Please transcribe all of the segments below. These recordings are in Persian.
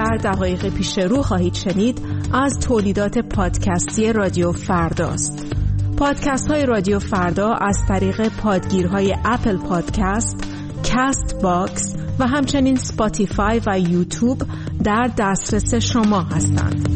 در دقایق پیش رو خواهید شنید از تولیدات پادکستی رادیو فرداست. پادکست های رادیو فردا از طریق پادگیرهای اپل پادکست، کست باکس و همچنین سپاتیفای و یوتیوب در دسترس شما هستند.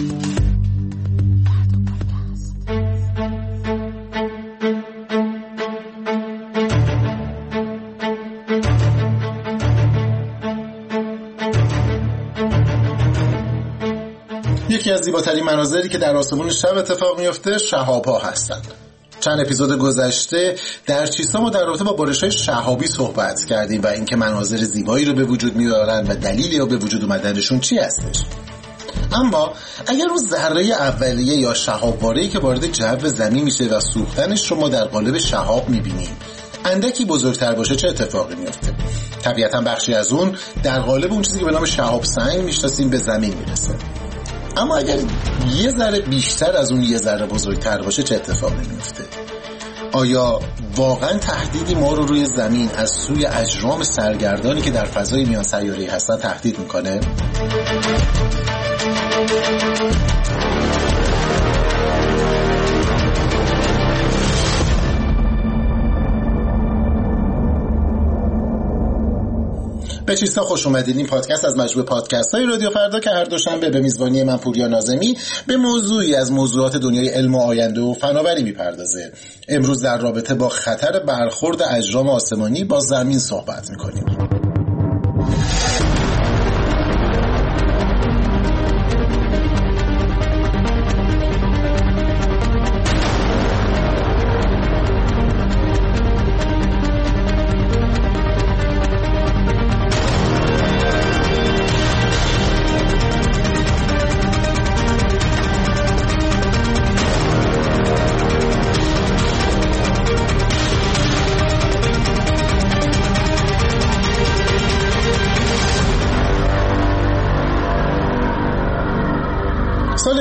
یکی از زیباترین مناظری که در آسمون شب اتفاق میفته شهاب‌ها هستند. چند اپیزود گذشته در چیسا ما در رابطه با بارش‌های شهابی صحبت کردیم و اینکه مناظر زیبایی رو به وجود میارن و دلیلی رو به وجود اومدنشون چی هستش. اما اگر اون ذره اولیه یا شهاب‌واره‌ای که وارد جو زمین میشه و سوختنش رو ما در قالب شهاب میبینیم اندکی بزرگتر باشه چه اتفاقی میفته؟ طبیعتاً بخشی از اون در قالب اون چیزی که به نام شهاب سنگ میشناسیم به زمین میرسه. اما اگر یه ذره بیشتر از اون یه ذره بزرگتر باشه چه اتفاقی میفته؟ آیا واقعا تهدیدی ما رو روی زمین از سوی اجرام سرگردانی که در فضای میان سیاره‌ای هستن تهدید میکنه؟ به چیستا خوش اومدید. این پادکست از مجموعه پادکست‌های رادیو فردا که هر دوشنبه به میزبانی من پوریا ناظمی به موضوعی از موضوعات دنیای علم و آینده و فناوری میپردازه. امروز در رابطه با خطر برخورد اجرام آسمانی با زمین صحبت میکنیم. سال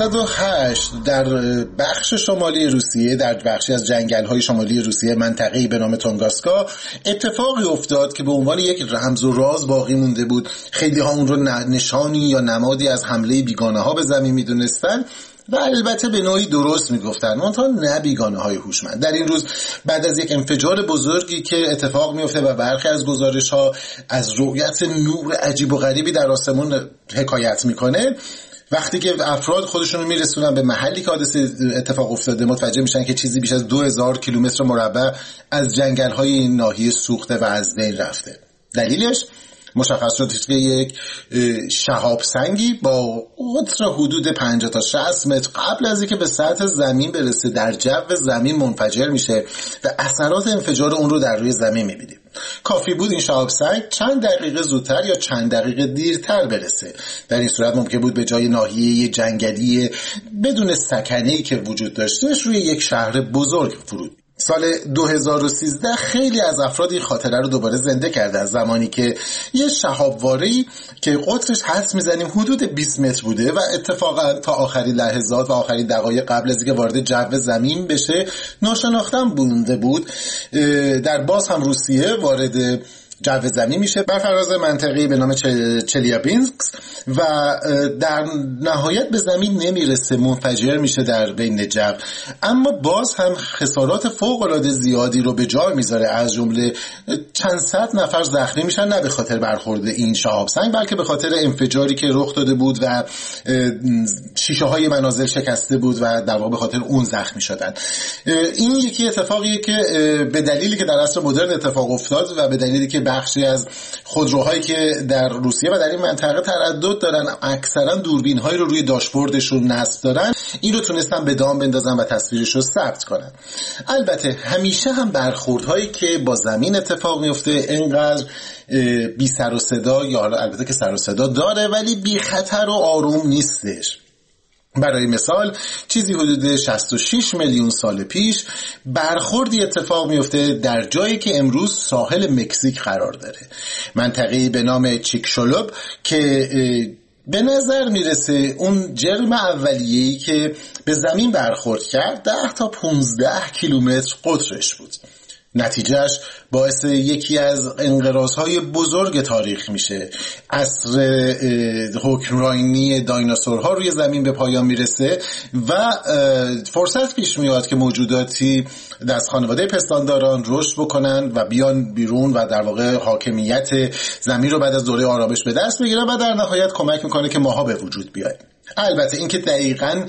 1908 در بخش شمالی روسیه، در بخشی از جنگل‌های شمالی روسیه، منطقه‌ای به نام تونگاسکا، اتفاقی افتاد که به عنوان یک رمز و راز باقی مونده بود. خیلی ها اون رو نشانی یا نمادی از حمله بیگانه‌ها به زمین می‌دونستن و البته به نوعی درست میگفتن، منتها نه بیگانه‌های هوشمند. در این روز بعد از یک انفجار بزرگی که اتفاق میفته و برخی از گزارش‌ها از رؤیت نور عجیب و غریبی در آسمون حکایت میکنه، وقتی که افراد خودشون رو میرسونن به محلی که حادثه اتفاق افتاده متوجه میشن که چیزی بیش از 2000 کیلومتر مربع از جنگل‌های این ناحیه سوخته و از بین رفته. دلیلش مشخص شد که یک شهاب سنگی با قطر حدود 50 تا 60 متر قبل از اینکه به سطح زمین برسه در جو زمین منفجر میشه و اثرات انفجار اون رو در روی زمین میبینیم. کافی بود این شهاب سنگ چند دقیقه زودتر یا چند دقیقه دیرتر برسه. در این صورت ممکن بود به جای ناحیه جنگلی بدون سکنه‌ای که وجود داشتهش روی یک شهر بزرگ فرود. سال 2013 خیلی از افراد این خاطره رو دوباره زنده کرده، از زمانی که یه شهاب‌واره‌ای که قطرش حدس میزنیم حدود 20 متر بوده و اتفاقا تا آخرین لحظات و آخرین دقایق قبل از اینکه وارد جو زمین بشه ناشناخته بوده بود، در باز هم روسیه وارد جو زمین میشه بر فراز منطقه‌ای به نام چلیابینسک و در نهایت به زمین نمیرسه، منفجر میشه در بین جو، اما باز هم خسارات فوق‌العاده زیادی رو به جا میذاره. از جمله چند صد نفر زخمی میشن، نه به خاطر برخورد این شهاب سنگ بلکه به خاطر انفجاری که رخ داده بود و شیشه های منازل شکسته بود و در واقع به خاطر اون زخمی شدن. این یکی اتفاقیه که به دلیلی که در عصر مدرن اتفاق افتاد و به دلیلی که بخشی از خودروهایی که در روسیه و در این منطقه تردد دارن اکثرا دوربین‌هایی رو روی داشبوردشون نصب دارن، این رو تونستن به دام بندازن و تصویرش رو ثبت کنن. البته همیشه هم برخوردهایی که با زمین اتفاق میفته اینقدر بی سر و صدا، یا البته که سر و صدا داره ولی بی خطر و آروم نیستش. برای مثال چیزی حدود 66 میلیون سال پیش برخوردی اتفاق میفته در جایی که امروز ساحل مکزیک قرار داره، منطقه‌ای به نام چیکشولوب که به نظر میرسه اون جرم اولیه‌ای که به زمین برخورد کرد 10 تا 15 کیلومتر قطرش بود. نتیجهش باعث یکی از انقراض‌های بزرگ تاریخ میشه. عصر حکمرانی دایناسورها روی زمین به پایان میرسه و فرصت پیش میاد که موجوداتی از خانواده پستانداران رشد بکنن و بیان بیرون و در واقع حاکمیت زمین رو بعد از دوره آرامش به دست بگیرن و در نهایت کمک میکنه که ماها به وجود بیایم. البته اینکه دقیقاً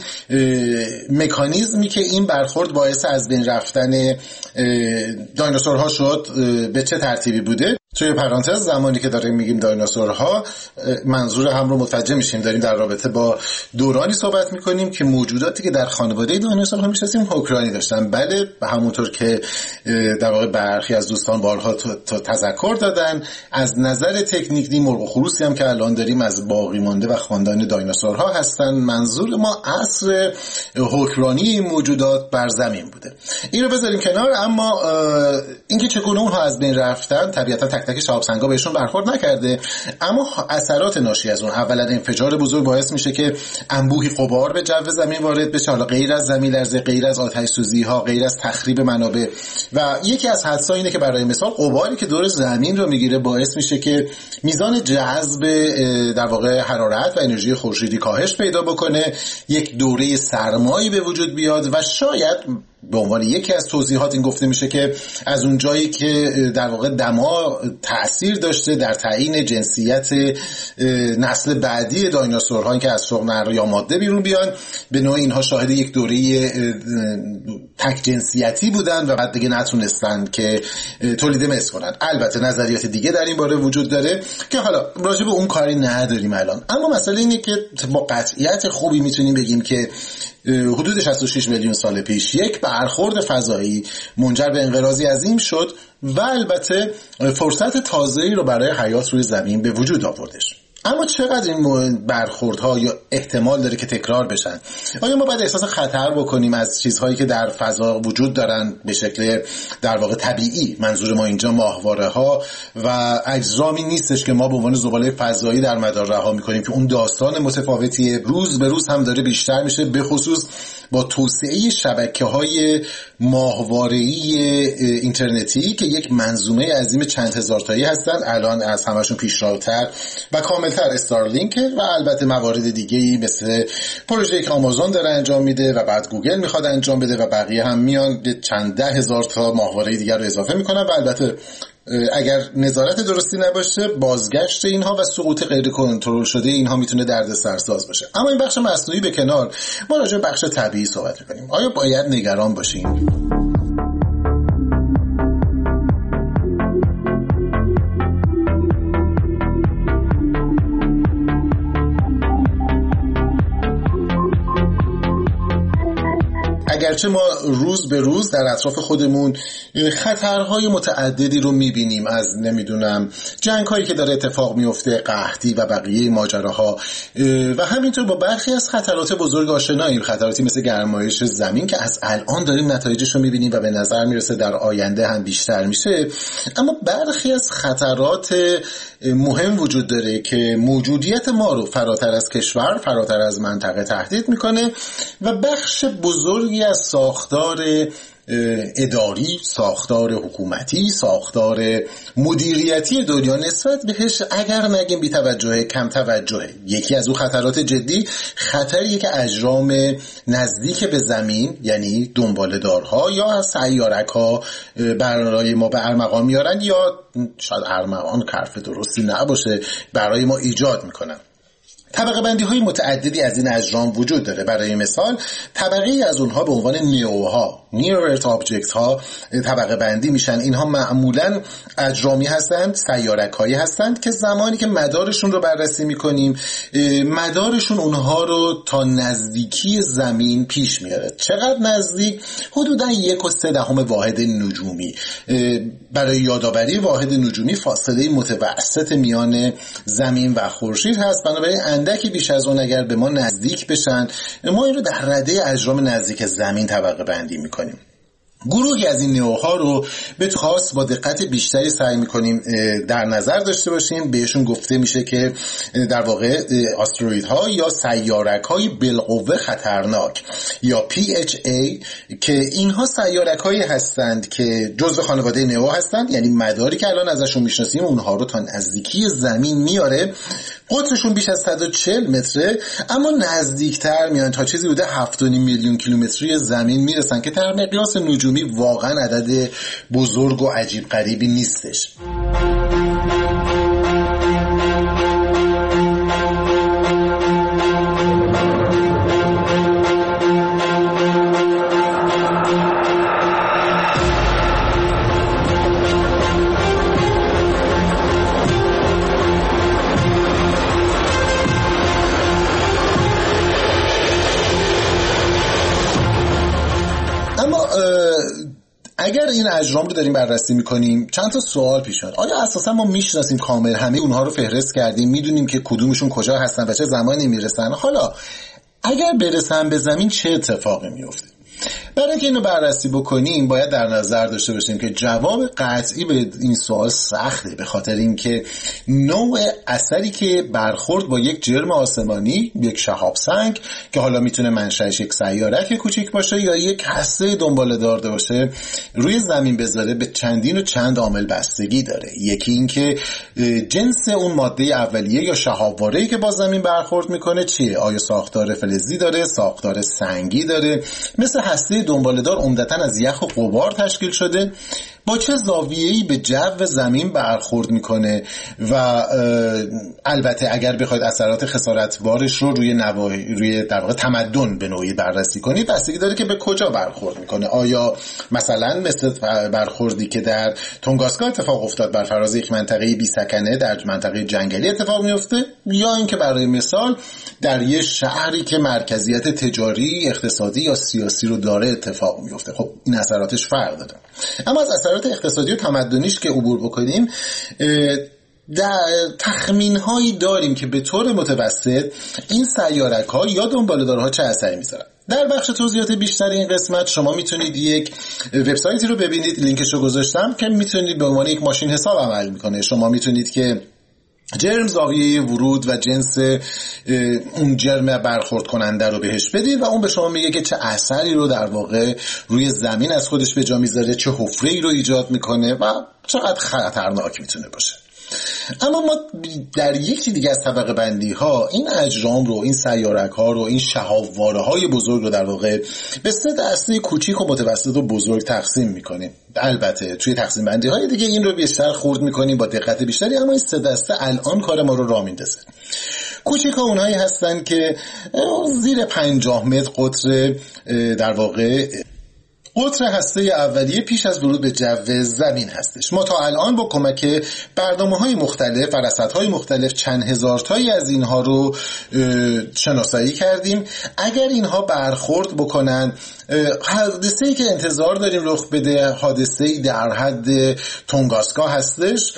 مکانیزمی که این برخورد باعث از بین رفتن دایناسورها شد به چه ترتیبی بوده، توی پرانتز زمانی که داریم میگیم دایناسورها منظور هم رو متوجه میشیم داریم در رابطه با دورانی صحبت میکنیم که موجوداتی که در خانواده دایناسورها میشناسیم حکمرانی داشتن. بله، همونطور که در واقع برخی از دوستان بارها تذکر دادن، از نظر تکنیکی مرغ و خروسی هم که الان داریم از باقی مانده و خاندان دایناسورها هستن. منظور ما عصر حکمرانی این موجودات بر زمین بوده. این رو بذاریم کنار، اما اینکه چگونه اونها از بین رفتن طبیعتا تک تک شهاب‌سنگا بهشون برخورد نکرده، اما اثرات ناشی از اون اولا انفجار بزرگ باعث میشه که انبوهی غبار به جو زمین وارد بشه، حالا غیر از زمین لرزه، غیر از آتش سوزی ها، غیر از تخریب منابع. و یکی از حدس‌ها اینه که برای مثال غباری که دور زمین رو میگیره باعث میشه که میزان جذب در واقع حرارت و انرژی خورشیدی کاهش پیدا بکنه، یک دوره سرمایی به وجود بیاد و شاید به عنوان یکی از توضیحات این گفته میشه که از اون جایی که در واقع دما تأثیر داشته در تعیین جنسیت نسل بعدی دایناسورها، این که از سوق نر یا ماده بیرون بیان، به نوع اینها شاهد یک دوره تک جنسیتی بودن و بعد دیگه نتونستن که تولید مثل کنن. البته نظریات دیگه در این باره وجود داره که حالا راجع به اون کاری نداریم الان، اما مسئله اینه که با قطعیت خوبی میتونیم بگیم که حدود 66 میلیون سال پیش یک برخورد فضایی منجر به انقراضی عظیم شد و البته فرصت تازه‌ای رو برای حیات روی زمین به وجود آوردش. اما چقدر این برخوردها یا احتمال داره که تکرار بشن؟ آیا ما باید احساس خطر بکنیم از چیزهایی که در فضا وجود دارن به شکل در واقع طبیعی؟ منظور ما اینجا ماهواره ها و اجرامی نیستش که ما به عنوان زباله فضایی در مدار رها میکنیم که اون داستان متفاوتیه، روز به روز هم داره بیشتر میشه، به خصوص با توسعه شبکه‌های ماهواره‌ای اینترنتی که یک منظومه عظیم چند هزار تایی هستن، الان از همشون پیشرفت‌تر و کاملتر استارلینک و البته موارد دیگه‌ای مثل پروژه‌ای که آمازون داره انجام میده و بعد گوگل میخواد انجام بده و بقیه هم میان چند ده هزار تا ماهواره دیگر رو اضافه میکنن و البته اگر نظارت درستی نباشه بازگشت اینها و سقوط غیر کنترل شده اینها میتونه دردسرساز باشه. اما این بخش مصنوعی به کنار، ما راجع به بخش طبیعی صحبت میکنیم. آیا باید نگران باشیم؟ اگرچه ما روز به روز در اطراف خودمون خطرهای متعددی رو میبینیم، از نمیدونم جنگ‌هایی که داره اتفاق میفته، قحطی و بقیه ماجراها، و همینطور با برخی از خطرات بزرگ آشناییم، خطراتی مثل گرمایش زمین که از الان داریم نتایجش رو میبینیم و به نظر میرسه در آینده هم بیشتر میشه. اما برخی از خطرات مهم وجود داره که موجودیت ما رو فراتر از کشور، فراتر از منطقه تهدید میکنه و بخش بزرگی از ساختار اداری، ساختار حکومتی، ساختار مدیریتی دنیا نسبت بهش اگر نگیم بی توجه، کم توجهه. یکی از اون خطرات جدی خطریه که اجرام نزدیک به زمین، یعنی دنباله‌دارها یا سیارک‌ها برای ما به ارمغان میارن، یا شاید ارمغان حرف درستی نباشه، برای ما ایجاد میکنن. طبقه بندی های متعددی از این اجرام وجود داره. برای مثال طبقه از اونها به عنوان نیوها، نیر ارت آبجکت ها طبقه بندی میشن. اینها معمولا اجرامی هستند، سیارک‌هایی هستند که زمانی که مدارشون رو بررسی میکنیم، مدارشون اونها رو تا نزدیکی زمین پیش میاره. چقدر نزدیک؟ حدوداً 1.3 واحد نجومی. برای یادآوری واحد نجومی فاصله متوسط میان زمین و خورشید هست، بنابراین اندکی بیش از اون اگر به ما نزدیک بشن، ما این رو در رده اجرام نزدیک زمین طبقه بندی میکنیم. گروهی از این نئوها رو به خاص با دقت بیشتری سعی میکنیم در نظر داشته باشیم. بهشون گفته میشه که در واقع آسترویدها یا سیارک‌های بالقوه خطرناک یا PHA، که اینها سیارک‌هایی هستند که جزء خانواده نئو هستند، یعنی مداری که الان ازشون میشناسیم اونها رو تا نزدیکی زمین میاره. قطرشون بیش از 140 متره، اما نزدیکتر میان تا چیزی بوده 7.5 میلیون کیلومتری زمین میرسن که در مقیاس نجومی واقعا عدد بزرگ و عجیب غریبی نیستش. اگر این اجرام رو داریم بررسی میکنیم چند تا سوال پیش میاد. آیا اساسا ما میشناسیم کامل همه اونها رو فهرست کردیم، میدونیم که کدومشون کجا هستن و چه زمانی میرسن؟ حالا اگر برسن به زمین چه اتفاقی میفته؟ برای اینکه اینو بررسی بکنیم باید در نظر داشته باشیم که جواب قطعی به این سوال سخته، به خاطر اینکه نوع اثری که برخورد با یک جرم آسمانی، یک شهاب سنگ که حالا میتونه منشأش یک سیارک کوچیک باشه یا یک هسته دنباله‌دار باشه روی زمین بذاره به چندین و چند عامل بستگی داره. یکی این که جنس اون ماده اولیه یا شهابواره‌ای که با زمین برخورد میکنه چیه؟ آیا ساختار فلزی داره، ساختار سنگی داره، مثل هسته دنباله‌دار عمدتاً از یخ و غبار تشکیل شده، با چه زاویه‌ای به جو زمین برخورد میکنه و البته اگر بخواید اثرات خسارتبارش رو روی در واقع تمدن به نوعی بررسی کنید بستگی داره که به کجا برخورد میکنه. آیا مثلا مثل برخوردی که در تونگاسکا اتفاق افتاد بر فراز یک منطقه بی سکنه در منطقه جنگلی اتفاق میفته، یا اینکه برای مثال در یه شهری که مرکزیت تجاری، اقتصادی یا سیاسی رو داره اتفاق میفته؟ خب این اثراتش فرق داره. اما از اثرات اقتصادی و تمدنیش که عبور بکنیم، در تخمین‌هایی داریم که به طور متوسط این سیارک‌ها یا دنباله‌دارها چه اثری می‌ذارن. در بخش توضیحات بیشتر این قسمت شما میتونید یک وبسایتی رو ببینید، لینکش رو گذاشتم، که میتونید به عنوان یک ماشین حساب عمل میکنه. شما میتونید که جرم، زاویه ورود و جنس اون جرم برخورد کننده رو بهش بدید و اون به شما میگه که چه اثری رو در واقع روی زمین از خودش به جا میذاره، چه حفره‌ای رو ایجاد میکنه و چقدر خطرناک میتونه باشه. اما ما در یکی دیگه از طبقه بندی ها این اجرام رو، این سیارک ها رو، این شهابواره های بزرگ رو در واقع به سه دسته کوچیک و متوسط و بزرگ تقسیم میکنیم. البته توی تقسیم بندی های دیگه این رو بیشتر خورد میکنیم با دقت بیشتری، اما این سه دسته الان کار ما رو راه میندازه. کوچیک ها اونهایی هستن که زیر 50 متر قطر در واقع قطر هسته اولیه پیش از ورود به جو زمین هستش. ما تا الان با کمک برنامه‌های مختلف و رصدهای مختلف چند هزار تایی از اینها رو شناسایی کردیم. اگر اینها برخورد بکنن، حادثه‌ای که انتظار داریم رخ بده حادثه‌ای در حد تونگاسکا هستش.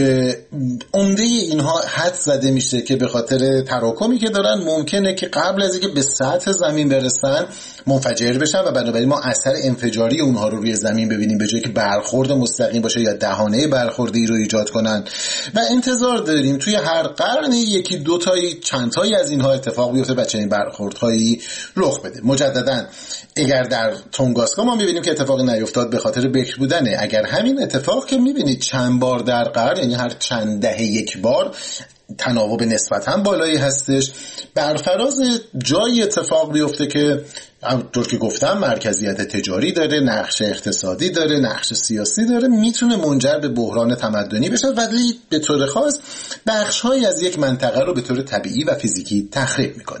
عمده اینها حد زده میشه که به خاطر تراکمی که دارن ممکنه که قبل از اینکه به سطح زمین برسن منفجر بشن و بنابراین ما اثر انفجاری اونها رو روی زمین ببینیم به جای که برخورد مستقیم باشه یا دهانه برخوردی رو ایجاد کنن. و انتظار داریم توی هر قرنی یکی دو تایی چند تایی از اینها اتفاق بیفته و چنین برخوردهایی رخ بده. مجددا اگر در تونگاسکا ما میبینیم که اتفاقی نیفتاد به خاطر بکر بودنه. اگر همین اتفاق که میبینید چند بار در قرن، یعنی هر چند دهه یک بار، تناوب نسبتاً بالایی هستش، بر فراز جایی اتفاق بیفته که همونطور که گفتم مرکزیت تجاری داره، نقش اقتصادی داره، نقش سیاسی داره، میتونه منجر به بحران تمدنی بشه، ولی به طور خاص بخش‌هایی از یک منطقه رو به طور طبیعی و فیزیکی تخریب میکنه.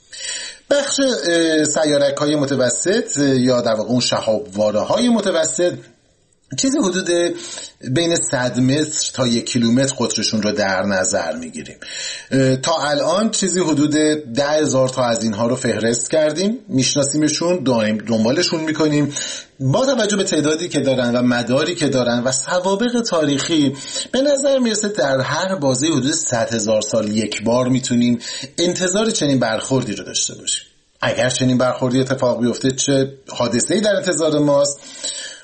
بخش سیارک‌های متوسط یا در واقع اون شهابواره‌های متوسط چیزی حدود بین 100 متر تا 1 کیلومتر قطرشون رو در نظر میگیریم. تا الان چیزی حدود 10,000 تا از اینها رو فهرست کردیم، میشناسیمشون، دنبالشون میکنیم. با توجه به تعدادی که دارن و مداری که دارن و سوابق تاریخی به نظر میرسه در هر بازه حدود 100,000 سال یک بار میتونیم انتظار چنین برخوردی رو داشته باشیم. اگر چنین برخوردی اتفاق بیفته چه حادثه‌ای در انتظار ماست؟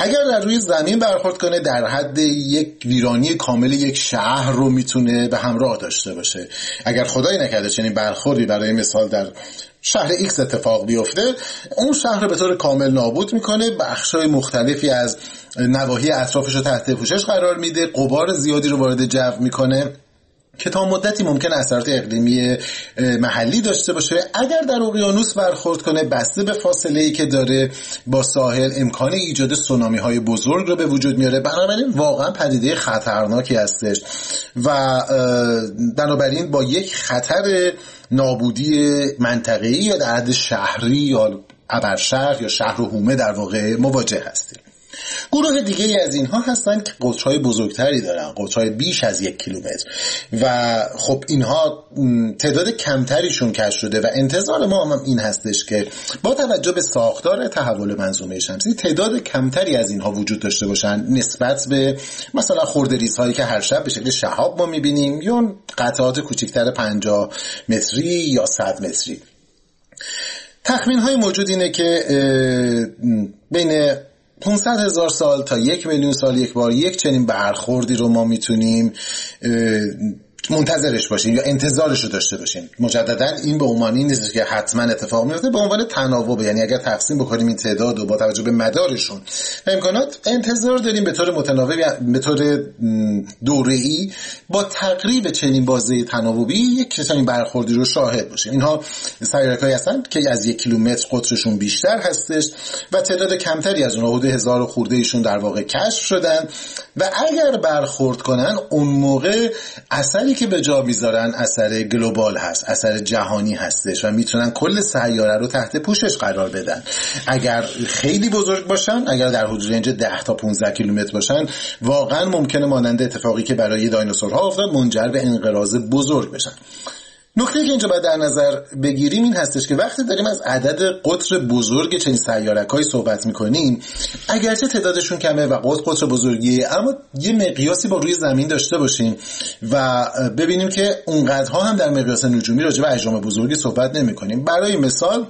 اگر در روی زمین برخورد کنه در حد یک ویرانی کامل یک شهر رو میتونه به همراه داشته باشه. اگر خدای نکرده چنین برخوردی برای مثال در شهر ایکس اتفاق بیفته، اون شهر رو به طور کامل نابود میکنه، بخشای مختلفی از نواحی اطرافش رو تحت پوشش قرار میده، غبار زیادی رو وارد جو میکنه که تا مدتی ممکن اثرات اقلیمی محلی داشته باشه. اگر در اقیانوس برخورد کنه، بسته به فاصله‌ای که داره با ساحل، امکان ایجاد سونامی‌های بزرگ رو به وجود میاره. بنابراین واقعا پدیده خطرناکی هستش و بنابراین با یک خطر نابودی منطقه‌ای یا در حد شهری یا ابرشهر یا شهر و حومه در واقع مواجه هستیم. گروه دیگه از اینها هستن که قطرهای بزرگتری دارن، قطرهای بیش از 1 کیلومتر و خب اینها تعداد کمتریشون کشف شده و انتظار ما هم این هستش که با توجه به ساختار تحول منظومه شمسی تعداد کمتری از اینها وجود داشته باشن نسبت به مثلا خردریزهایی که هر شب به شکل شهاب ما میبینیم یا قطعات کوچکتر 50 متری یا 100 متری. تخمین های موجود اینه که بین 500,000 سال تا 1,000,000 سال یک بار یک چنین برخوردی رو ما میتونیم منتظرش باشیم یا انتظارش رو داشته باشیم. مجددا این به عنوان این نیست که حتما اتفاق میفته، به عنوان تناوب، یعنی اگر تقسیم بکنیم این تعداد و با توجه به مدارشون و امکانات انتظار داریم به طور متناوب، به طور دوره‌ای با تقریب چنین بازه تناوبی یک چنین برخوردی رو شاهد باشیم. اینها سیاره‌هایی هستند که از 1 کیلومتر قطرشون بیشتر هستش و تعداد کمتری از اونها، حدود 1000 خورده ایشون در واقع کشف شدن و اگر برخورد کنن اون موقع اثری که به جا میذارن اثر گلوبال هست، اثر جهانی هستش و میتونن کل سیاره رو تحت پوشش قرار بدن. اگر خیلی بزرگ باشن، اگر در حدود رنج 10 تا 15 کیلومتر باشن، واقعا ممکنه مانند اتفاقی که برای دایناسورها افتاد منجر به انقراض بزرگ بشن. نکته که اینجا باید در نظر بگیریم این هستش که وقتی داریم از عدد قطر بزرگ چنین سیاره‌هایی صحبت میکنیم، اگرچه تعدادشون کمه و قطر بزرگیه، اما یه مقیاسی با روی زمین داشته باشیم و ببینیم که اونقدرها هم در مقیاس نجومی راجع به اجرام بزرگی صحبت نمی‌کنیم. برای مثال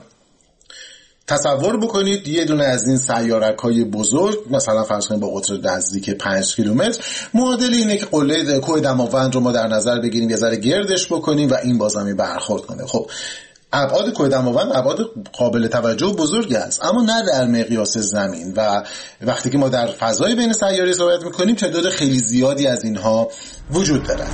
تصور بکنید یه دونه از این سیاره‌های بزرگ، مثلا فرض کنید با قطر نزدیک 5 کیلومتر، معادل اینه که قله کوه دماوند رو ما در نظر بگیریم، یه ذره گردش بکنیم و این با زمین برخورد کنه. خب ابعاد کوه دماوند ابعاد قابل توجه و بزرگی است، اما نه در مقیاس زمین و وقتی که ما در فضای بین سیاره صحبت می‌کنیم تعداد خیلی زیادی از اینها وجود دارن.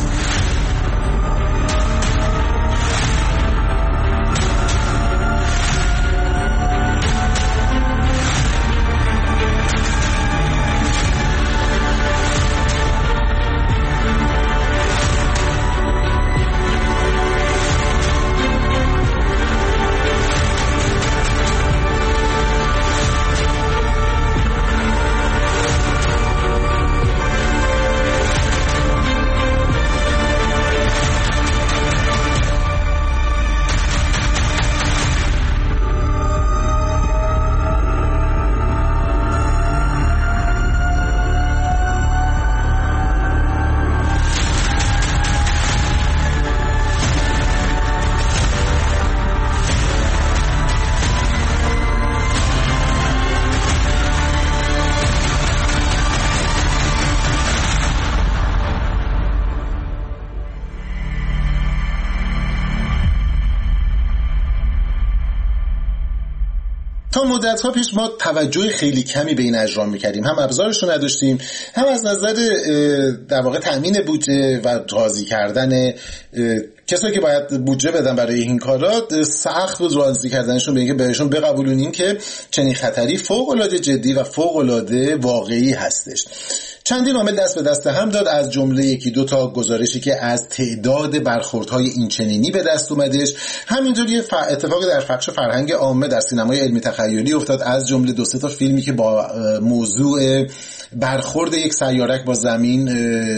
تا مدت‌ها پیش ما توجه خیلی کمی به این اجرام می‌کردیم، هم ابزارش رو نداشتیم، هم از نظر در واقع تامین بودجه و راضی کردن کسایی که باید بودجه بدن برای این کارات سخت بود راضی کردنشون به اینکه بهشون بقبولونیم که چنین خطری فوق‌العاده جدی و فوق‌العاده واقعی هستش. چندین عامل دست به دست هم داد، از جمله یکی دو تا گزارشی که از تعداد برخوردهای اینچنینی به دست اومدش. همینطور یه اتفاقی در بخش فرهنگ عامه در سینمای علمی تخیلی افتاد، از جمله 2-3 تا فیلمی که با موضوع برخورد یک سیارک با زمین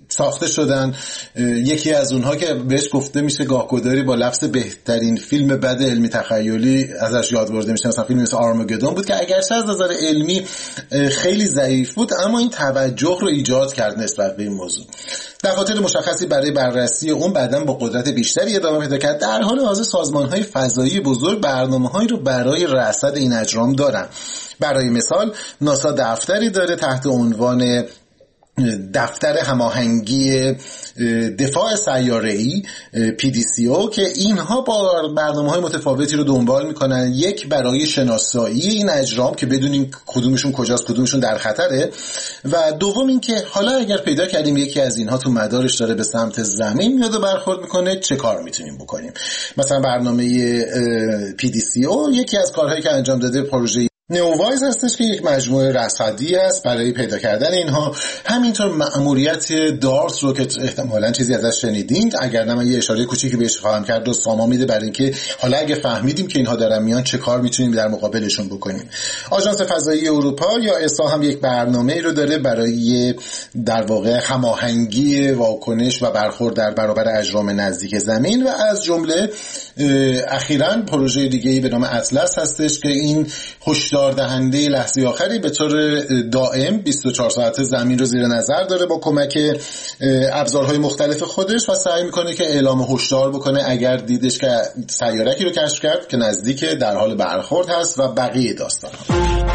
ساخته شدن. یکی از اونها که بهش گفته میشه گاهگداری با لفظ بهترین فیلم بد علمی تخیلی ازش یاد برده میشه، مثلا فیلم مثل آرمگدون بود که اگرچه از نظر علمی خیلی ضعیف بود اما این توجه رو ایجاد کرد نسبت به این موضوع. دفاتر مشخصی برای بررسی اون بعداً با قدرت بیشتری ادامه پیدا کرد. در حال حاضر سازمان‌های فضایی بزرگ برنامه‌هایی رو برای رصد این اجرام دارن. برای مثال ناسا دفتری داره تحت عنوان دفتر هماهنگی دفاع سیاره‌ای PDCO که اینها با برنامه‌های متفاوتی رو دنبال میکنن. یک برای شناسایی این اجرام که بدونیم کدومشون کجاست، کدومشون در خطره، و دوم این که حالا اگر پیدا کردیم یکی از اینها تو مدارش داره به سمت زمین میاد و برخورد میکنه چه کار میتونیم بکنیم. مثلا برنامه PDCO یکی از کارهایی که انجام داده پروژه نئووایز هستش که یک مجموعه رصدی است برای پیدا کردن اینها. همینطور مأموریت دارت رو که احتمالاً چیزی ازش شنیدین، اگر نه من یه اشاره کوچیکی بهش خواهم کرد و سامان میده برای اینکه حالا اگه فهمیدیم که اینها دارن میان چه کار میتونیم در مقابلشون بکنیم. آژانس فضایی اروپا یا ESA هم یک برنامه‌ای رو داره برای در واقع هماهنگی واکنش و برخورد در برابر اجرام نزدیک زمین، و از جمله اخیراً پروژه دیگه‌ای به نام اطلس هستش که این هشدار دهنده لحظه آخری به طور دائم 24 ساعته زمین رو زیر نظر داره با کمک ابزارهای مختلف خودش و سعی میکنه که اعلام هشدار بکنه اگر دیدش که سیاره‌ای رو کشف کرد که نزدیک در حال برخورد هست و بقیه داستان ها.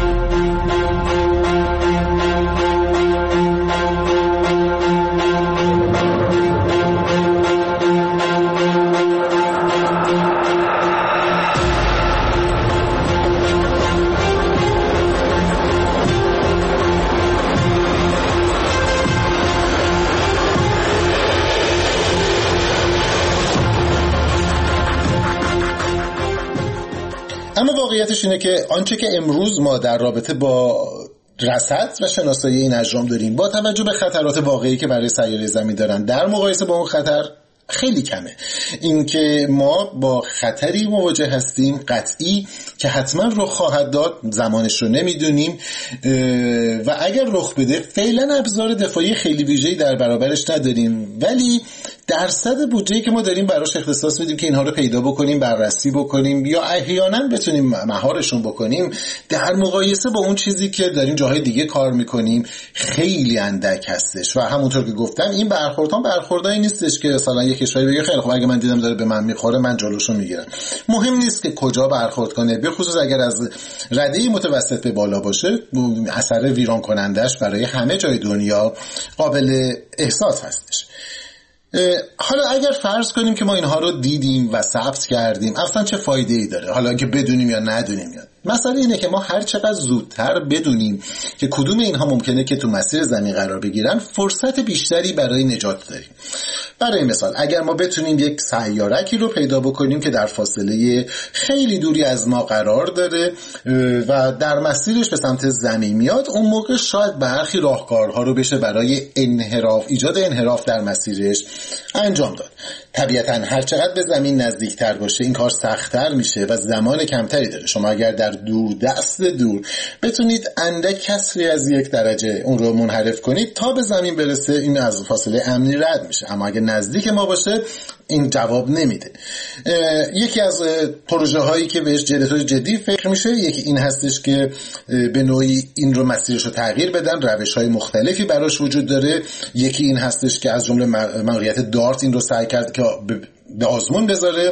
اما واقعیتش اینه که آنچه که امروز ما در رابطه با رصد و شناسایی این اجرام داریم با توجه به خطرات واقعی که برای سیاره زمین دارن در مقایسه با اون خطر خیلی کمه. این که ما با خطری مواجه هستیم قطعی که حتما رخ خواهد داد، زمانش رو نمیدونیم و اگر رخ بده فعلا ابزار دفاعی خیلی ویژه‌ای در برابرش نداریم، ولی درصد بودجه‌ای که ما داریم براش اختصاص میدیم که اینها رو پیدا بکنیم، بررسی بکنیم یا احیانا بتونیم مهارشون بکنیم در مقایسه با اون چیزی که داریم جاهای دیگه کار میکنیم خیلی اندک هستش. و همونطور که گفتم این برخوردایی نیستش که مثلا یک کشوری بگه خیلی خب اگه من دیدم داره به من میخوره من جلوشو میگیرم. مهم نیست که کجا برخورد کنه، به خصوص اگر از رده متوسط به بالا باشه اثر ویران کنندش برای همه جای دنیا قابل احساس هستش. حالا اگر فرض کنیم که ما اینها رو دیدیم و ثبت کردیم اصلا چه فایده ای داره حالا که بدونیم یا ندونیم؟ مسئله اینه که ما هر چقدر زودتر بدونیم که کدوم اینها ممکنه که تو مسیر زمین قرار بگیرن فرصت بیشتری برای نجات داریم. برای مثال اگر ما بتونیم یک سیاره‌ای رو پیدا بکنیم که در فاصله خیلی دوری از ما قرار داره و در مسیرش به سمت زمین میاد، اون موقع شاید برخی راهکارها رو بشه برای ایجاد انحراف در مسیرش انجام داد. طبیعتاً هر چقدر به زمین نزدیکتر باشه این کار سخت‌تر میشه و زمان کمتری داره. شما اگر در دست دور بتونید اندک کسری از 1 درجه اون رو منحرف کنید تا به زمین برسه، این از فاصله امنی رد میشه. اما اگر نزدیک ما باشه این جواب نمیده. یکی از پروژه هایی که بهش جدی فکر میشه یکی این هستش که به نوعی این رو مسیرش رو تغییر بدن، روش های مختلفی براش وجود داره. یکی این هستش که از جمله مأموریت دارت این رو سعی کرد که به آزمون بذاره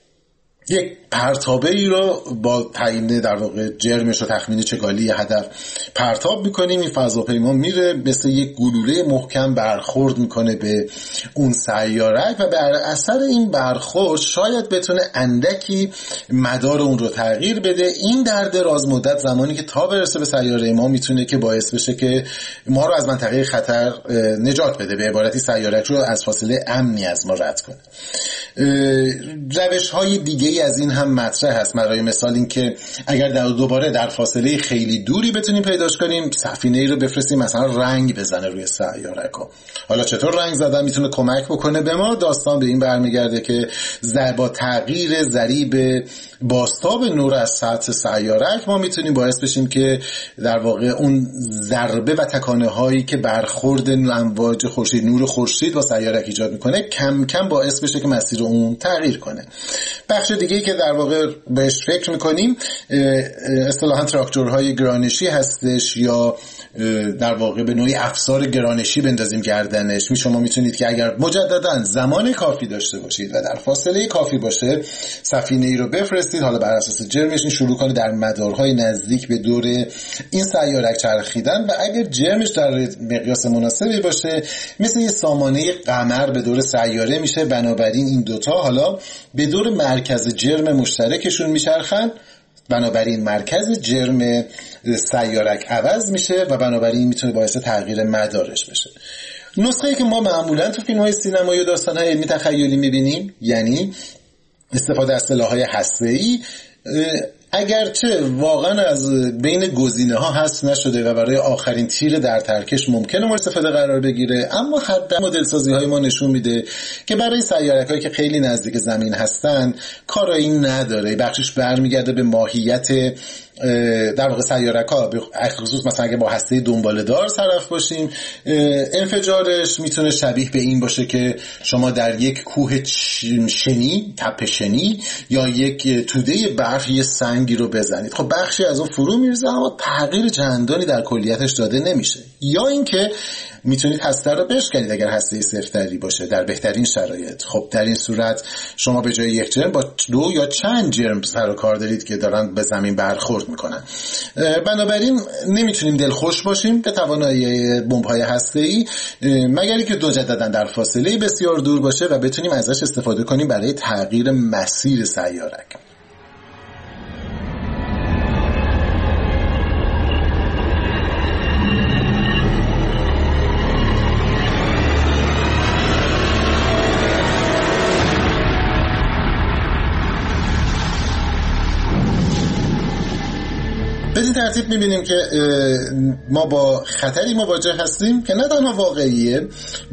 یک پرتابه ای رو با تعیین در واقع جرمش و تخمین چگالی هدف پرتاب میکنیم. این فضاپیما میره مثل یک گلوله محکم برخورد میکنه به اون سیاره و بر اثر این برخورد شاید بتونه اندکی مدار اون رو تغییر بده. این در دراز مدت زمانی که تا برسه به سیاره ما میتونه که باعث بشه که ما رو از منطقه خطر نجات بده، به عبارتی سیاره رو از فاصله امنی از ما رد کنه. روش های دیگه از این هم مطرح هست. برای مثال این که اگر دوباره در فاصله خیلی دوری بتونیم پیداش کنیم، سفینه‌ای رو بفرستیم مثلا رنگ بزنه روی سیاره‌ها. حالا چطور رنگ زدن میتونه کمک بکنه به ما؟ داستان به این برمیگرده که با تغییر ضریب بازتاب نور از سطح سیارک ما میتونیم باعث بشیم که در واقع اون ضربه و تکانه هایی که برخورد امواج خورشید، نور خورشید با سیارک ایجاد میکنه، کم کم باعث بشه که مسیر اون تغییر کنه. بخش دیگه‌ای که در واقع بهش فکر میکنیم اصطلاحاً تراکتورهای گرانشی هستش، یا در واقع به نوعی افسار گرانشی بندازیم گردنش. شما میتونید که اگر مجددا زمان کافی داشته باشید و در فاصله کافی باشه، سفینه‌ای رو بفرستید، حالا بر اساس جرمش شروع کنه در مدارهای نزدیک به دور این سیارک چرخیدن و اگر جرمش در مقیاس مناسبی باشه مثل یه سامانه قمر به دور سیاره میشه. بنابراین این دوتا حالا به دور مرکز جرم مشترکشون میچرخن، بنابراین مرکز جرم سیارک عوض میشه و بنابراین میتونه باعث تغییر مدارش بشه. نسخه‌ای که ما معمولا تو فیلم‌های سینمایی و داستان‌های علمی تخیلی می‌بینیم، یعنی استفاده از سلاح‌های هسته‌ای، اگرچه واقعا از بین گزینه‌ها حذف نشده و برای آخرین تیر در ترکش ممکنه مورد استفاده قرار بگیره، اما حتی مدل سازی‌های ما نشون میده که برای سیاره‌هایی که خیلی نزدیک زمین هستن کارایی نداره. بخشش برمیگرده به ماهیت در واقع سیاره‌ها، به خصوص مثلا اگه با هسته دنباله‌دار طرف باشیم، انفجارش میتونه شبیه به این باشه که شما در یک کوه شنی، تپه شنی یا یک توده برف یه سنگی رو بزنید. خب بخشی از اون فرو میرزه اما تغییر چندانی در کلیتش داده نمیشه. یا اینکه میتونید هسته رو بشکنید اگر هسته صفری باشه در بهترین شرایط. خب در این صورت شما به جای یک جرم با 2 یا چند جرم سر و کار دارید که دارن به زمین برخورد میکنن. بنابراین نمیتونیم دلخوش باشیم به توانایی بمب‌های هسته‌ای مگر اینکه مجدداً در فاصله بسیار دور باشه و بتونیم ازش استفاده کنیم برای تغییر مسیر سیارک. به این ترتیب می‌بینیم که ما با خطری مواجه هستیم که نه تنها واقعیه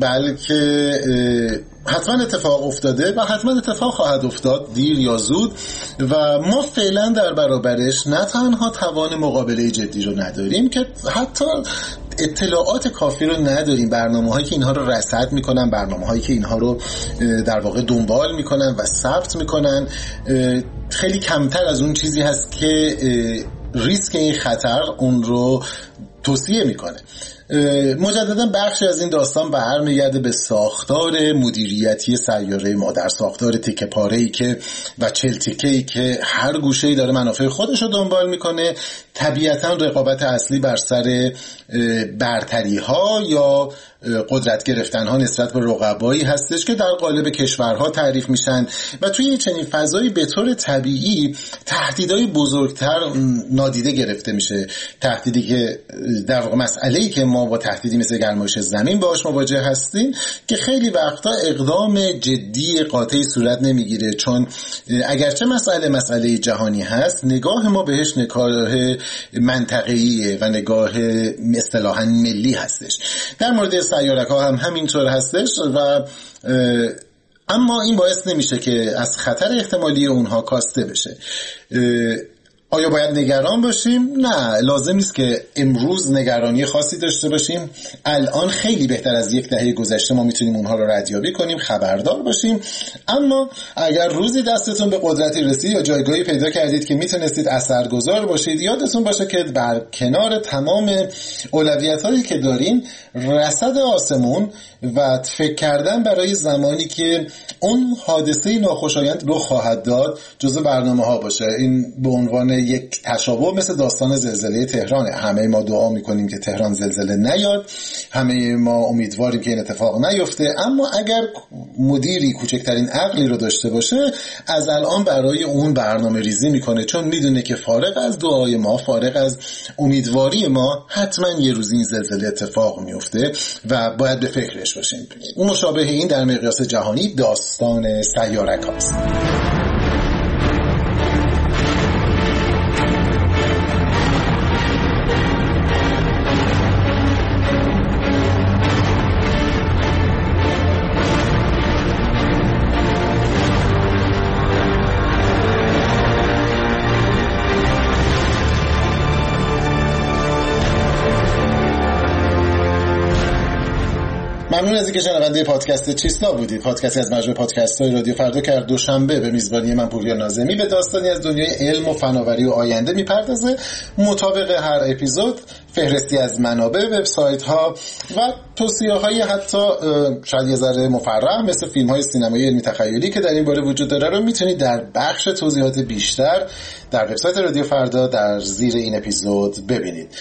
بلکه حتما اتفاق افتاده و حتما اتفاق خواهد افتاد دیر یا زود و ما فعلا در برابرش نه تنها توان مقابله جدی رو نداریم که حتی اطلاعات کافی رو نداریم. برنامه‌هایی که اینها رو رصد میکنن، برنامه‌هایی که اینها رو در واقع دنبال میکنن و ثبت میکنن خیلی کمتر از اون چیزی هست که ریسک این خطر اون رو توصیه میکنه. مجددا بخشی از این داستان برمیگرده به ساختار مدیریتی سیاره ما، در ساختار تیکه پاره‌ای که و 40 تیکه‌ای که هر گوشه‌ای داره منافع خودش رو دنبال میکنه. طبیعتا رقابت اصلی بر سر برتری‌ها یا قدرت گرفتن‌ها نسبت به رقبایی هستش که در قالب کشورها تعریف میشن و توی چنین فضایی به طور طبیعی تهدیدهای بزرگتر نادیده گرفته میشه. تهدیدی که در واقع مسئله‌ای که ما با تهدیدی مثل گرمایش زمین باهاش مواجه هستیم که خیلی وقتا اقدام جدی قاطعی صورت نمیگیره، چون اگرچه مسئله جهانی هست نگاه ما بهش نگاه منطقه‌ایه و نگاه اصطلاحاً ملی هستش. در مورد سیاره‌ها هم همینطور هستش و اما این باعث نمیشه که از خطر احتمالی اونها کاسته بشه. آیا باید نگران باشیم؟ نه، لازم نیست که امروز نگرانی خاصی داشته باشیم. الان خیلی بهتر از یک دهه گذشته ما میتونیم اونها رو ردیابی کنیم، خبردار باشیم. اما اگر روزی دستتون به قدرتی رسید یا جایگاهی پیدا کردید که میتونستید اثرگذار باشید، یادتون باشه که بر کنار تمام اولویت‌هایی که دارین، رصد آسمون و فکر کردن برای زمانی که اون حادثه ناخوشایند رخ خواهد داد جزو برنامه‌ها باشه. این به عنوان یک تشابه مثل داستان زلزله تهرانه. همه ما دعا میکنیم که تهران زلزله نیاد، همه ما امیدواریم که این اتفاق نیفته، اما اگر مدیری کوچکترین عقلی رو داشته باشه از الان برای اون برنامه ریزی میکنه، چون میدونه که فارغ از دعای ما، فارغ از امیدواری ما، حتما یه روزی این زلزله اتفاق میفته و باید به فکرش باشیم. اون مشابه این در مقیاس جهانی داستان سیارک هاست. ممنون از اینکه شنونده پادکست چیستا بودید. پادکستی از مجموعه پادکست‌های رادیو فردا که هر دوشنبه به میزبانی من پوریا ناظمی به داستانی از دنیای علم و فناوری و آینده میپردازه. مطابق هر اپیزود فهرستی از منابع، وبسایت‌ها و توصیه‌های حتی شاید یه ذره مفرح مثل فیلم‌های سینمایی علمی تخیلی که در این باره وجود داره رو میتونید در بخش توضیحات بیشتر در وبسایت رادیو فردا در زیر این اپیزود ببینید.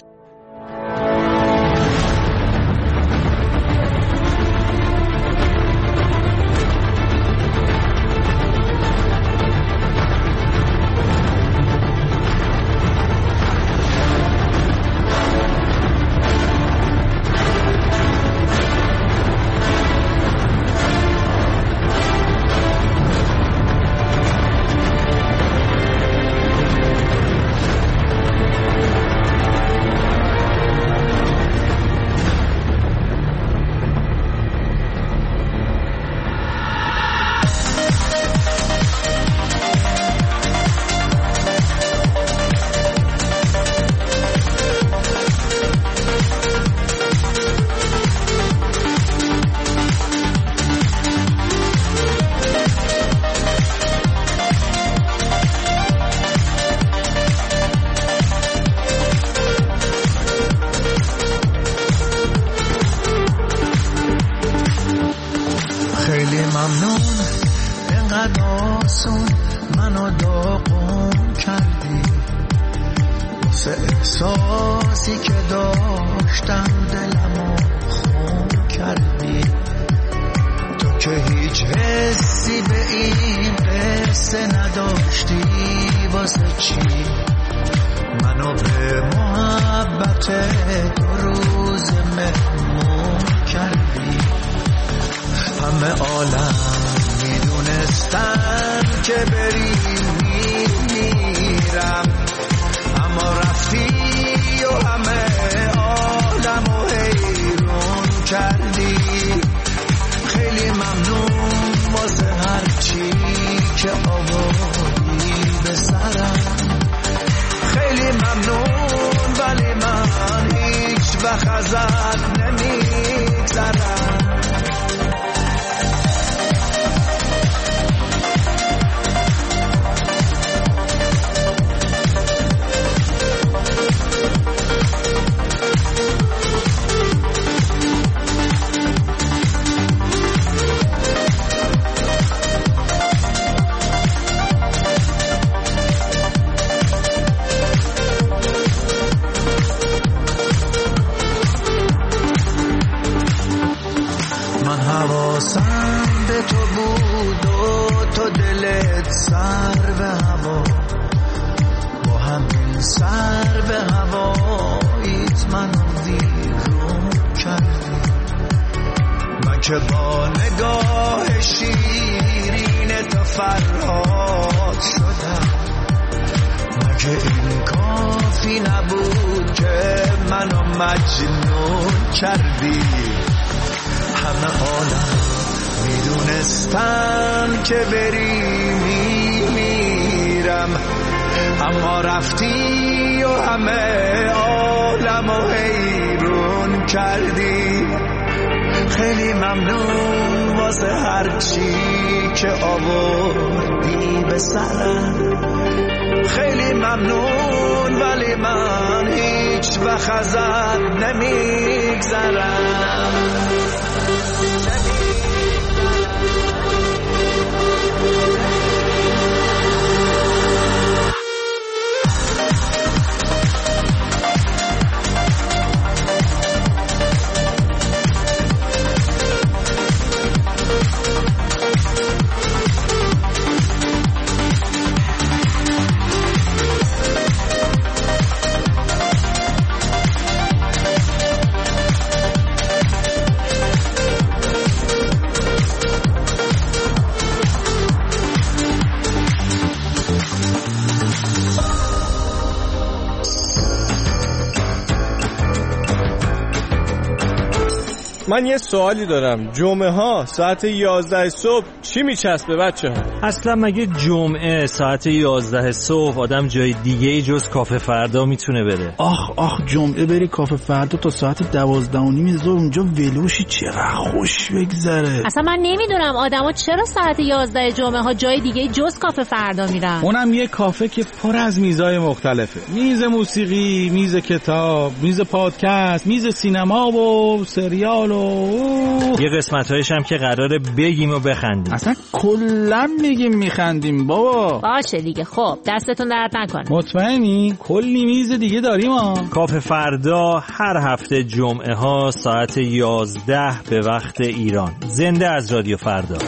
من یه سوالی دارم. جمعه ها ساعت 11 صبح چی میچسبه بچه ها؟ اصلا مگه جمعه ساعت 11 صبح آدم جای دیگه جز کافه فردا میتونه بره؟ آخ جمعه بری کافه فردا تا ساعت 12:30 ظهر اونجا ولوشی چقدر خوش بگذره. اصلا من نمیدونم آدما چرا ساعت 11 جمعه ها جای دیگه جز کافه فردا میرن. اونم یه کافه که پر از میزای مختلفه. میز موسیقی، میز کتاب، میز پادکست، میز سینما و سریال و یه قسمت‌هایش هم که قراره بگیم و بخندیم. اصلا کلا میگیم میخندیم بابا. باشه دیگه. خب دستتون درد نکنه. مطمئنی؟ کلی میز دیگه داریم ها. کافه فردا هر هفته جمعه ها ساعت 11 به وقت ایران. زنده از رادیو فردا.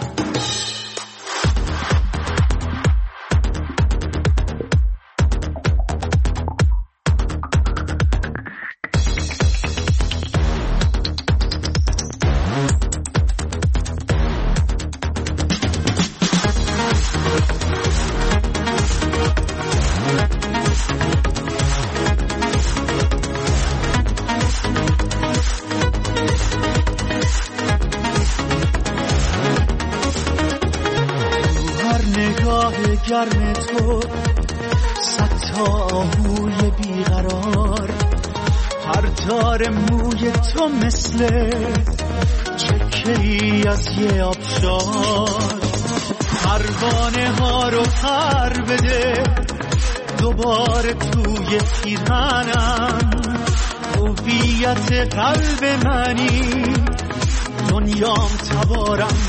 گرم تو صد تا آهوی بیقرار، هر تار موی تو مثل چکه‌ای از یه آبشار، پروانه ها رو پر بده دوباره توی پیرهنم، هویت قلب منی دنیام تبارم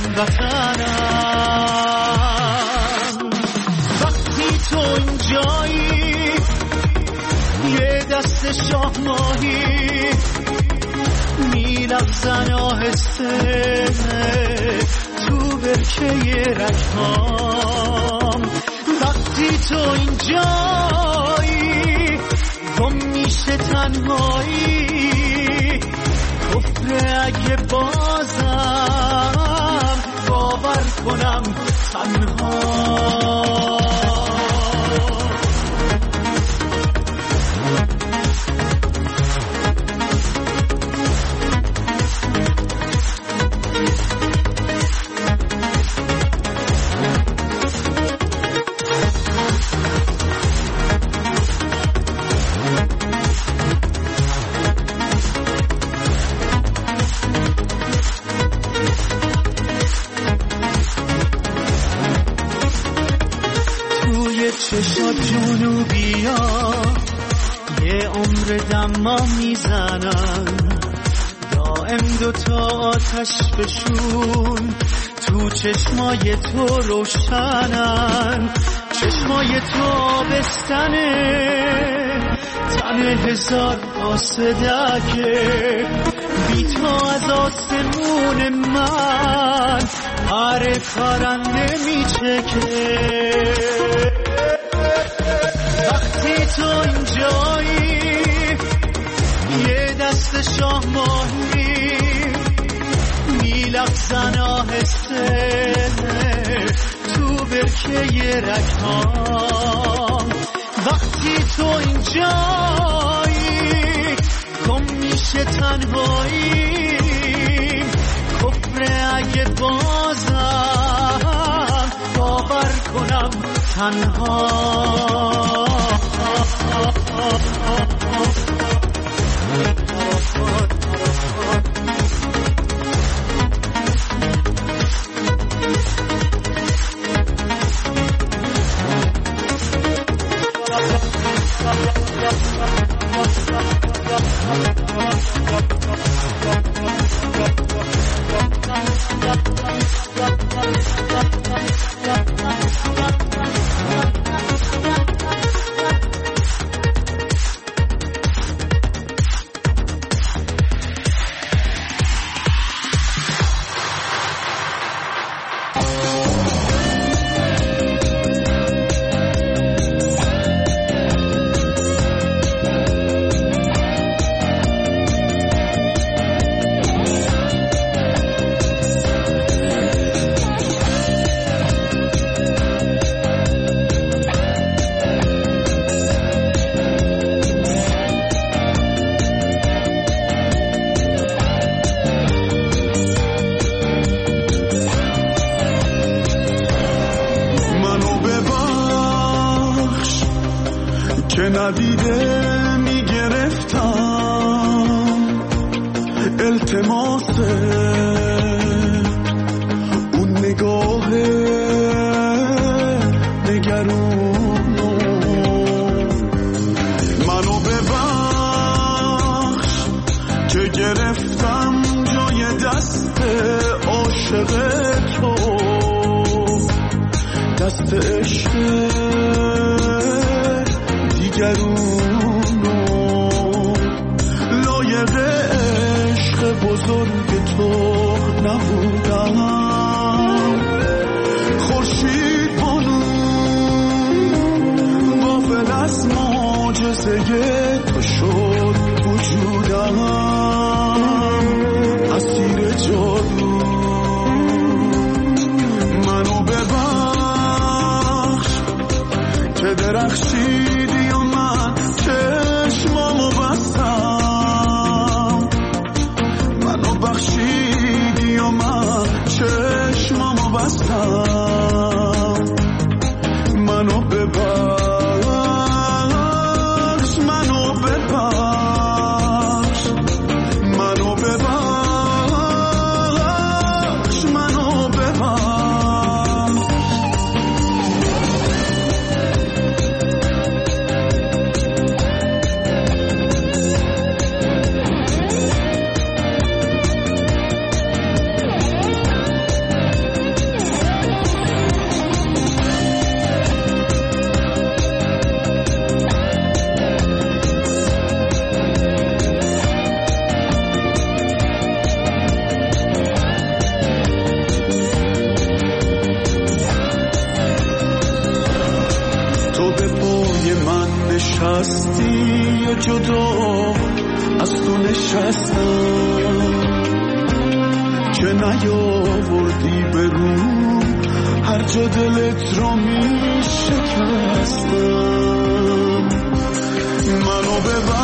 وطنم. تو اینجایی یه دست شاه ماهی میلغزن آهسته تو برکه رگهام، وقتی تو اینجایی گم میشه تنهایی، کفر اگه بازم باور کنم تنها. چشات جنوبیا یه عمر دما میزنن، دائم دوتا آتش بشون تو چشمای تو روشنن، چشمای تو آبستنه تن هزار آسدکه، بی تو از آسمون من هر پرنده میچکه. وقتی تو اینجایی یه دست شاه ماهی میلغزن آهسته تو برکه رگهام، وقتی تو اینجایی گم میشه تنهایی، کفر اگه بازم باور کنم تنها. که ندیده میگرفتم التماس اون نگاه نگرونو. منو ببخش که گرفتم جای دست عاشق تو، دست عشق دیگرونو. لایق عشق بزرگ تو نبودم، خورشید بانو غافل از معجزه تو شد وجودم، اسیر جادو. منو ببخش که درخشیدی و من چشمامو بستم، منو بخشیدی و من چشمامو بستم. منو ببخش، منو ببخش، منو ببخش، منو ببخش. نشستی یا جدا از تو نشستم که نیاوردی بگو هر جا دلت رو می شکستم. منو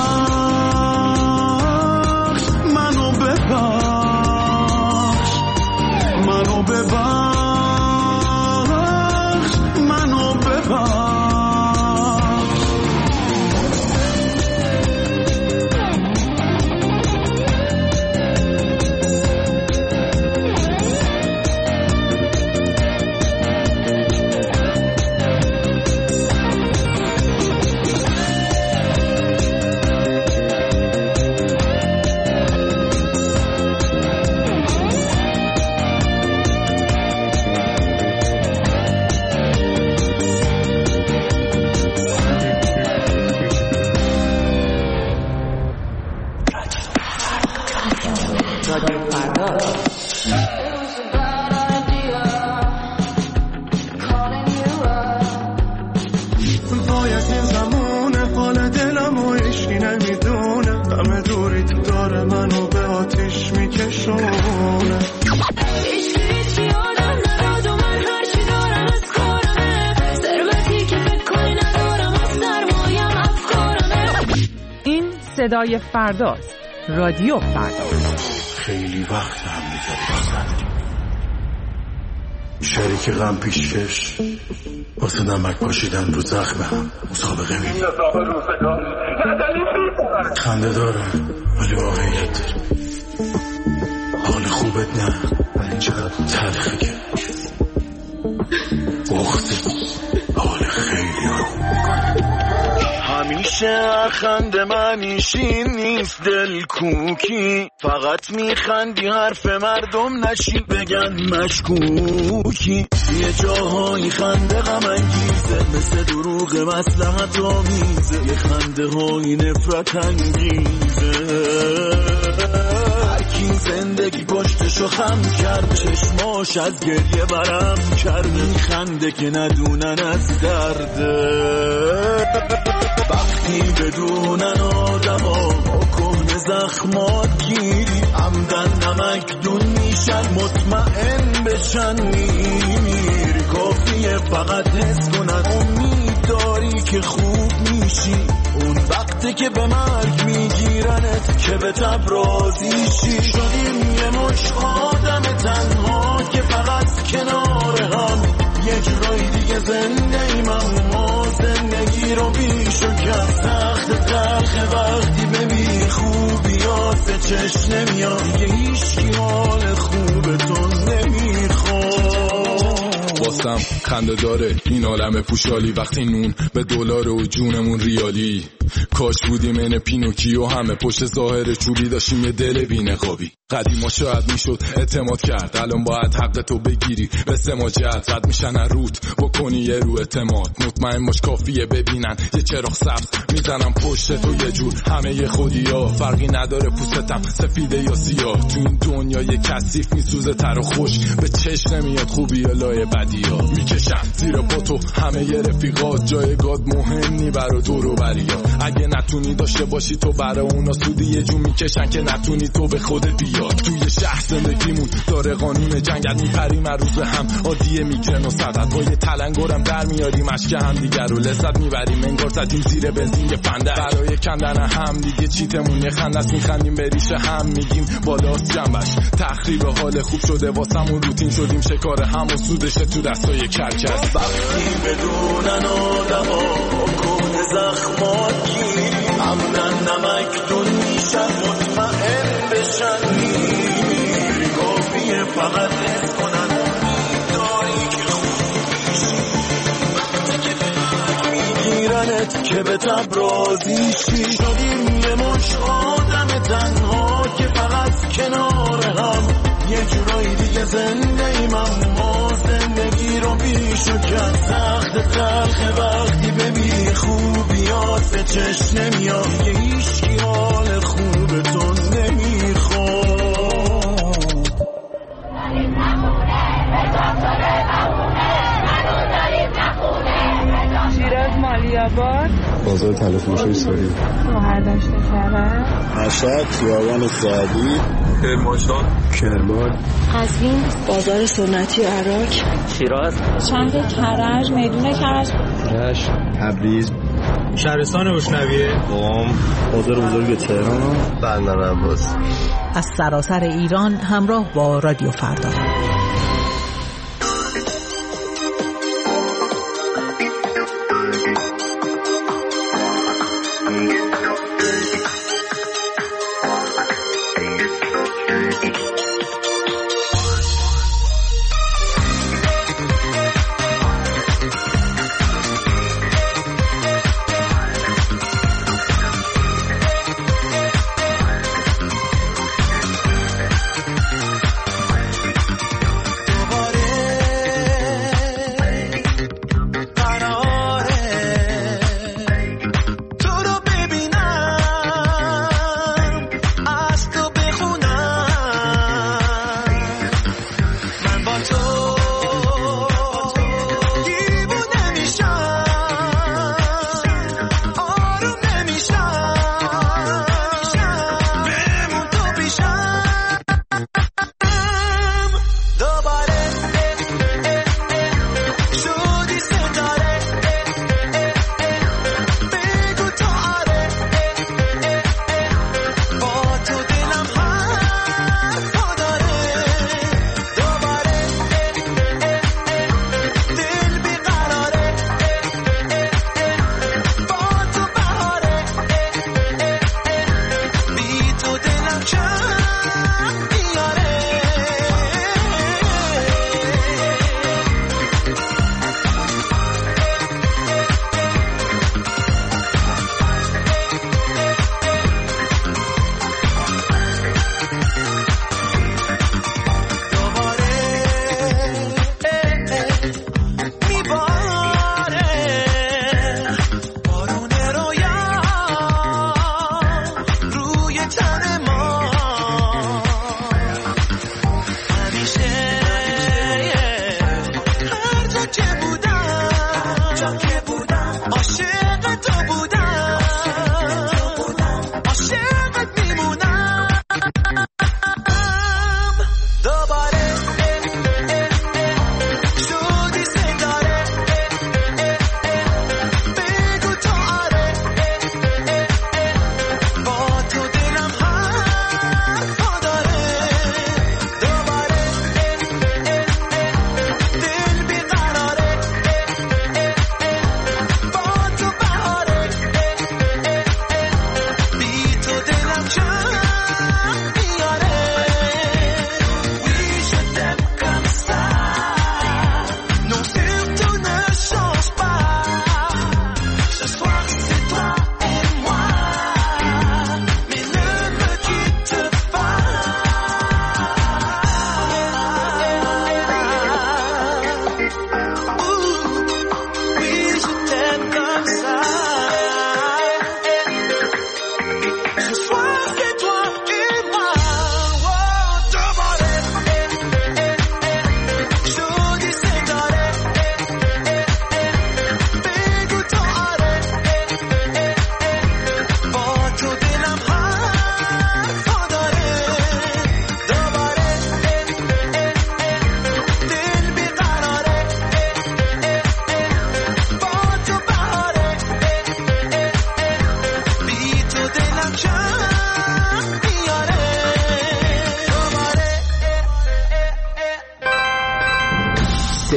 ببخش، منو ببخش، منو ببخش، منو ببخش. صدای فرداست. رادیو فردا. خیلی وقت هم دیگه بازد شریک غم پیشکش واسه نمک پاشیدن رو زخمم مسابقه میدیم. خنده داره ولی واقعیت داره. حال خوبت نه ولی چقدر تلخه که بخصی حال خیلی رو همیشه خنده منیشین نیست دل کوکی، فقط میخندی حرف مردم نشی بگن مشکوکی. یه جاهایی خنده غم انگیزه مثل دروغ مصلحت آمیزه، یه خنده های نفرت انگیزه. هرکی زندگی پشتشو خم کرد چشماش از گریه برم کرد، میخنده که ندونن از درده. وقتی بدونن آدما کهنه زخمات گیری عمدن نمک دون میشن مطمئن بشن میمیری. کافیه فقط حس کنن امید داری که خوب میشی، اون وقتی که به مرگ میگیرنت که به تب راضی شی. شدیم یه مش آدم تنها که فقط کنار هم یه جورایی دیگه زنده ایم، اما زندگی رو بیشو کرد سخت تلخ وقتی ببین خوبیات چش نمیاد، دیگه هیچکی حال خوب تو نمیخواد. باستم خنده داره این عالم پوشالی وقتی نون به دلار و جونمون ریالی. کاش بودیم این پینوکیو همه پشت ظاهر چوبی داشتیم یه دل بی‌نقابی. قدیما شاید میشد اعتماد کرد، الان باید حق تو بگیری به سماجت رد میشن روت بکنی یه رو اعتماد. مطمئن باش کافیه ببینن یه چراغ سبز میزنم پشت تو یه جور همه ی خودیا، فرقی نداره پوستم سفیده یا سیاه. تو این دنیا یه کثیف میسوزه تر و خوش به چش نمیاد خوبی یا لای بدیا. میکشم زیر پا تو همه ی رفیقات، جایگات مهم نی برا دور و بریا. اگه نتونی داشته باشی تو برا اونا سودی یه جون میکشن که نتونی تو به خودت بیاد. توی شهر زندگیمون داره قانون جنگت میپریم روز به هم عادیه میگرن و صدت با یه تلنگرم در میاریم اشک هم دیگر رو لذت میبریم انگار زدیم زیر بنزین یه فنده برای کندن هم دیگه چیتمون یه خندست میخندیم به ریشه هم میگیم بالاست جنبش تخریب حال خوب شده واسمون روتین شدیم شکار هم و سودشه تو دستای کرکس. وقتی بدونن آدما کنه زخمات گیری عمدن نمکدون میشن مطمئن بشن میری کافیه فقط حس کنن داری که خوب میشی وقتی که بلک میگیرنت که به تب رازیشی. شدیم یه مش آدم تنها که فقط کنار هم یه جورایی دیگه زنده ایم، اما زندگی رو بیشو کرد سخت تلخ وقتی ببین خوبیات به چش نمیاد، یه هیچکی حال خوب تو نمیخواد. شیراز مالیاباد بازار تلفروشی ساری مهردشت شهر مشهد خیابان سعدی کرمانشاه کرمان قزوین بازار سنتی عراق شیراز شهر کرج میدون کرج رشت تبریز شهرستان روشنویه قم بازار بزرگ تهران بندر عباس. از سراسر ایران همراه با رادیو فردا. تو رو ببینم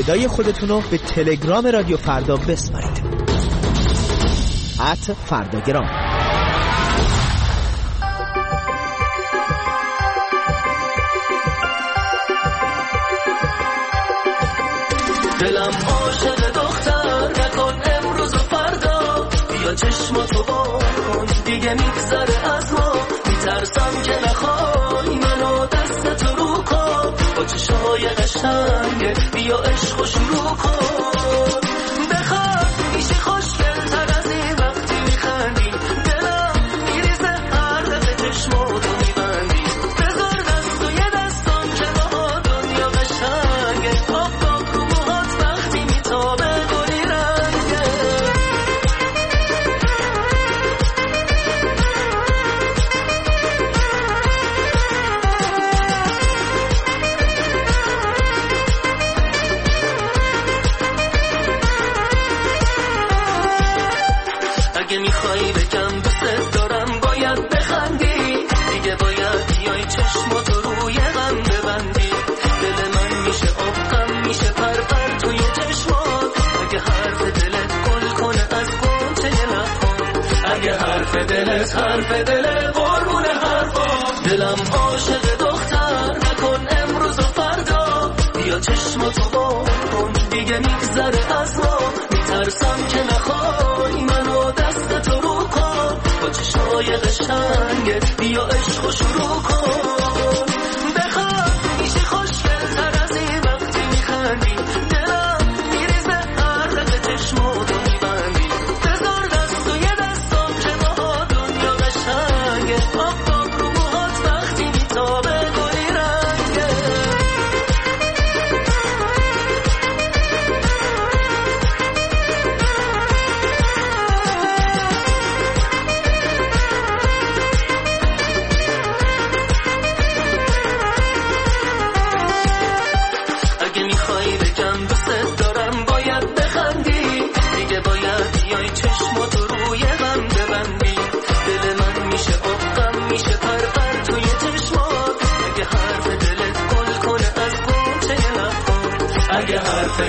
صدای خودتون رو به تلگرام رادیو فردا بسپارید. @فرداگرام. دلم عاشق دختر نکن امروز و فردا، بیا چشماتو با کن دیگه میگذره از ما، میترسم که نخوای منو دستتو رو کن، با چشمای قشنگه بیا عشقو شروع کن، بخواد میشه خوشگل‌تر از این وقتی میخندی، دلم میریزه هر دفعه چشماتو میبندی، بذار دست و یه دستم که با دنیا قشنگه، اگه میخوایی بگم دوست دارم باید بخندی، دیگه باید بیای چشماتو روی غم ببندی، دل من میشه آبم میشه پرپر توی چشمات، اگه حرف دلت گل کنه از گنچه لبان، اگه حرف دلت قربونه حرفات، دلم عاشق دختر نکن امروز و فردا، بیا چشماتو با کن دیگه میگذره از ما، میترسم که نخوای منو دستتو رو کن، با چشمای قشنگه بیا عشقو شروع کن، بخواد میشه خوشگل‌تر از این وقتی میخندی، دلم میریزه هر دفعه چشماتو میبندی، بذار دست و یه دستم که با دنیا قشنگه، آب رو موهات وقتی میتابه گلی رنگه. اگه میخوایی بگم دوست دارم باید بخندی، دیگه باید بیای چشماتو روی غم ببندی، دل من میشه آبم میشه پرپر توی چشمات، اگه حرف دلت گل کنه از گنچه لبان، اگه حرف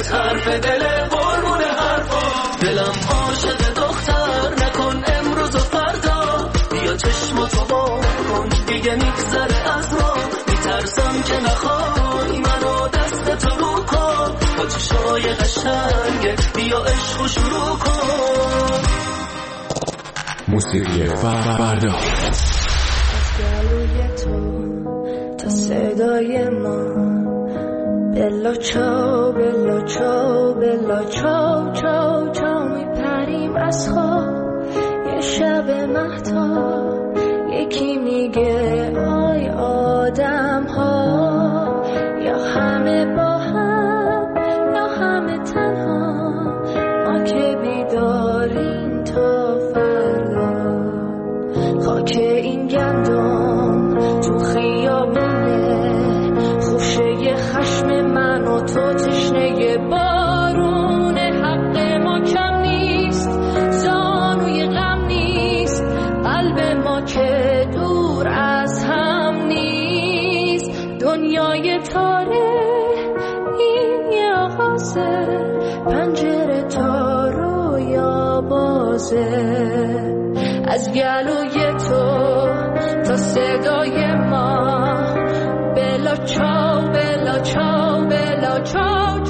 دلت قربونه حرفات، دلم عاشق دختر نکن امروز و فردا، بیا چشماتو با کن دیگه میگذره از ما، میترسم که نخوای منو دستتو رو کن، با چشمای قشنگه بیا عشقو شروع کن. موسیقی فردا. از گلوی تو تا صدای ما، بلا چاو بلا چاو بلا چاو چاو چاو میپریم از خواب، یه شب مهتاب یکی میگه آی آدم ها، یا همه با هم یا همه تنها، ما که بیداریم تا فردا، خاک این گندم تو خیابونه، خوشه خشم من و تو تشنه بارونه، حق ما کم نیست زانوی غم نیست، قلب ما که دور از هم نیست، دنیای تاره این یه آغازه، پنجره تا رویا بازه، از گلوی تو تا صدای ما، بلا چاو بلا چاو بلا چاو